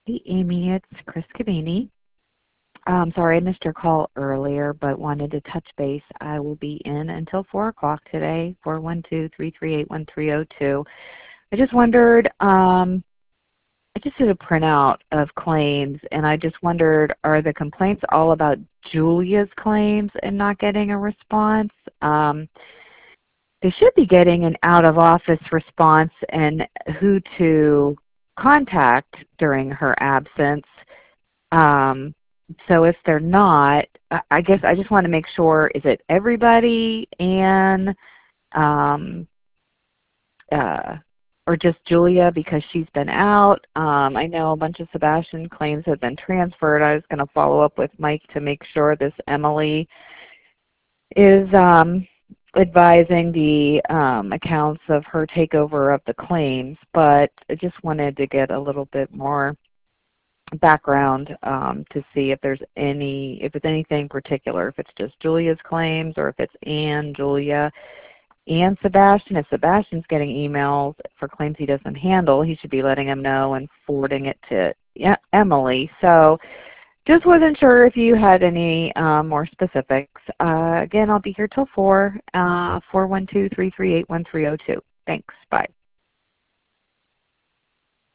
Hey, Amy, it's Chris Cavini. Sorry I missed your call earlier, but wanted to touch base. I will be in until 4 o'clock today, 412-338-1302. I just wondered, I just did a printout of claims, and I just wondered, are the complaints all about Julia's claims and not getting a response? They should be getting an out-of-office response and who to contact during her absence. Um, so if they're not, I guess I just want to make sure, is it everybody, Anne, um, or just Julia because she's been out? I know a bunch of Sebastian claims have been transferred. I was going to follow up with Mike to make sure this Emily is advising the accounts of her takeover of the claims, but I just wanted to get a little bit more background to see if there's if it's anything particular, if it's just Julia's claims or if it's Anne, Julia, and Sebastian. If Sebastian's getting emails for claims he doesn't handle, he should be letting them know and forwarding it to Emily. So just wasn't sure if you had any more specifics. Again, I'll be here till 4, 412-338-1302. Thanks. Bye.